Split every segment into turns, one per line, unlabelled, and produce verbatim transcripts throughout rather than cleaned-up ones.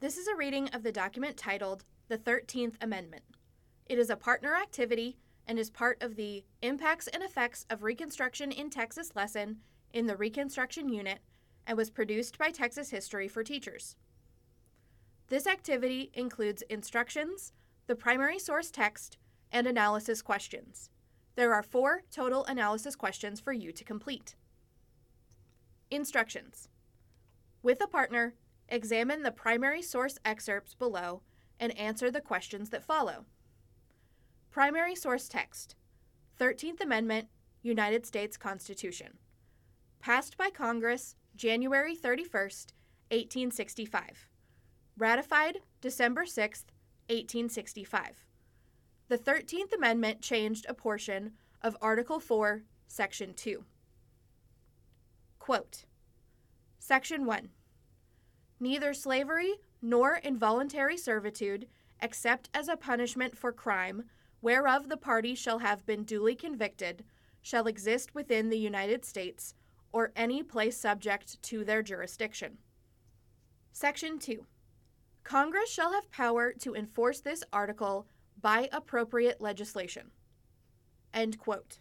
This is a reading of the document titled The thirteenth Amendment. It is a partner activity and is part of the Impacts and Effects of Reconstruction in Texas lesson in the Reconstruction Unit and was produced by Texas History for Teachers. This activity includes instructions, the primary source text, and analysis questions. There are four total analysis questions for you to complete. Instructions. With a partner, examine the primary source excerpts below and answer the questions that follow. Primary source text: thirteenth Amendment, United States Constitution. Passed by Congress January thirty-first, eighteen sixty-five. Ratified December sixth, eighteen sixty-five. The thirteenth Amendment changed a portion of Article four, Section two. Quote, Section one. Neither slavery nor involuntary servitude, except as a punishment for crime, whereof the party shall have been duly convicted, shall exist within the United States, or any place subject to their jurisdiction. Section two. Congress shall have power to enforce this article by appropriate legislation. End quote.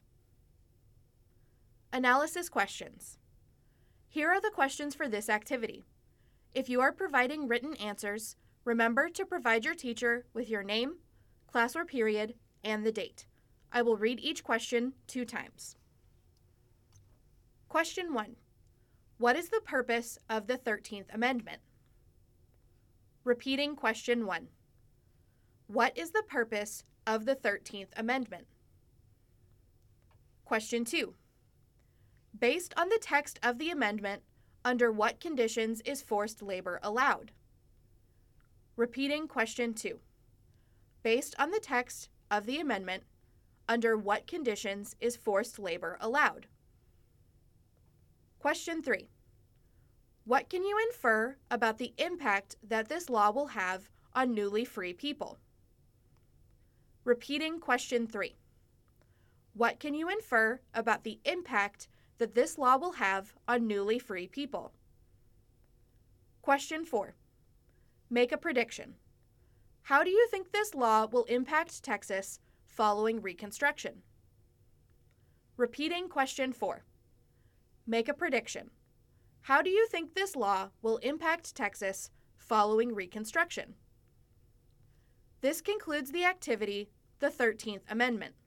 Analysis questions. Here are the questions for this activity. If you are providing written answers, remember to provide your teacher with your name, class or period, and the date. I will read each question two times. Question one. What is the purpose of the thirteenth Amendment? Repeating question one. What is the purpose of the thirteenth Amendment? Question two. Based on the text of the amendment, under what conditions is forced labor allowed? Repeating question two. Based on the text of the amendment, under what conditions is forced labor allowed? Question three. What can you infer about the impact that this law will have on newly free people? Repeating question three. What can you infer about the impact that this law will have on newly free people? Question four. Make a prediction. How do you think this law will impact Texas following Reconstruction? Repeating question four. Make a prediction. How do you think this law will impact Texas following Reconstruction? This concludes the activity, the thirteenth Amendment.